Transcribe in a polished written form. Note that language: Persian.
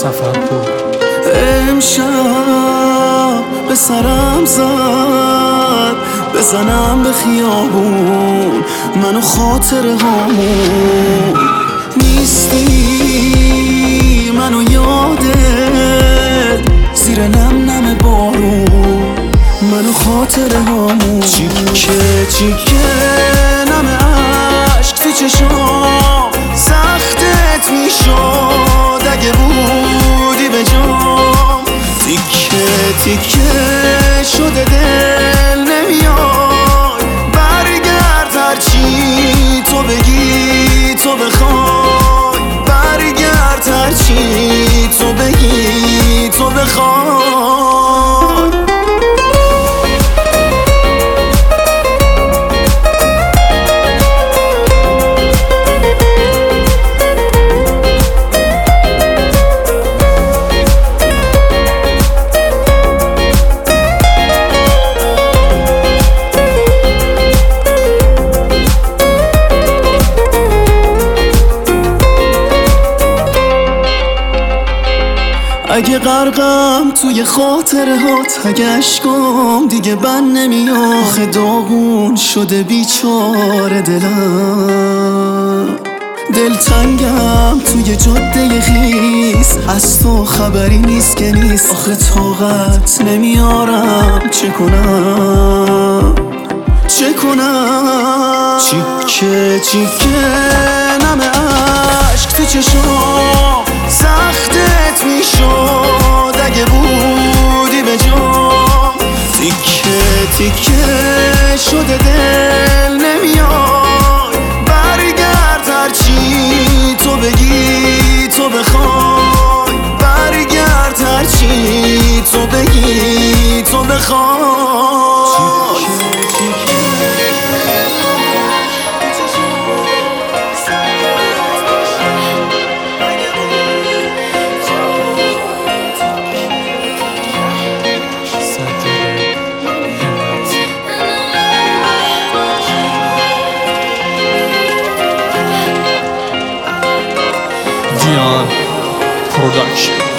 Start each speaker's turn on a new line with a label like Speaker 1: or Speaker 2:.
Speaker 1: سفرپور.
Speaker 2: امشب به سرم زد بزنم به خیابون منو خاطره هامون نیستی منو یادت زیر نم نم بارون منو خاطره هامون چیکه چیکه نم عشق تو چشام سختت میشد اگه بودی به جام تیکه تیکه شده دل نمیای برگرد هرچی تو بگی تو بخوای برگرد هرچی تو بگی تو بخوای اگه غرقم توی خاطره هات اگه عشقام دیگه بند نمیاد آخه داغون شده بیچاره دلم دلتنگم توی جاده خیس از تو خبری نیست که نیست آخه طاقت نمیارم چه کنم چه کنم چیکه چیکه نم عشق تو چشام سختت میشد اگه بودی به جام تیکه تیکه شده دل نمیای برگرد هرچی تو بگی تو بخوای برگرد هرچی تو بگی تو بخوای
Speaker 1: Dion Production.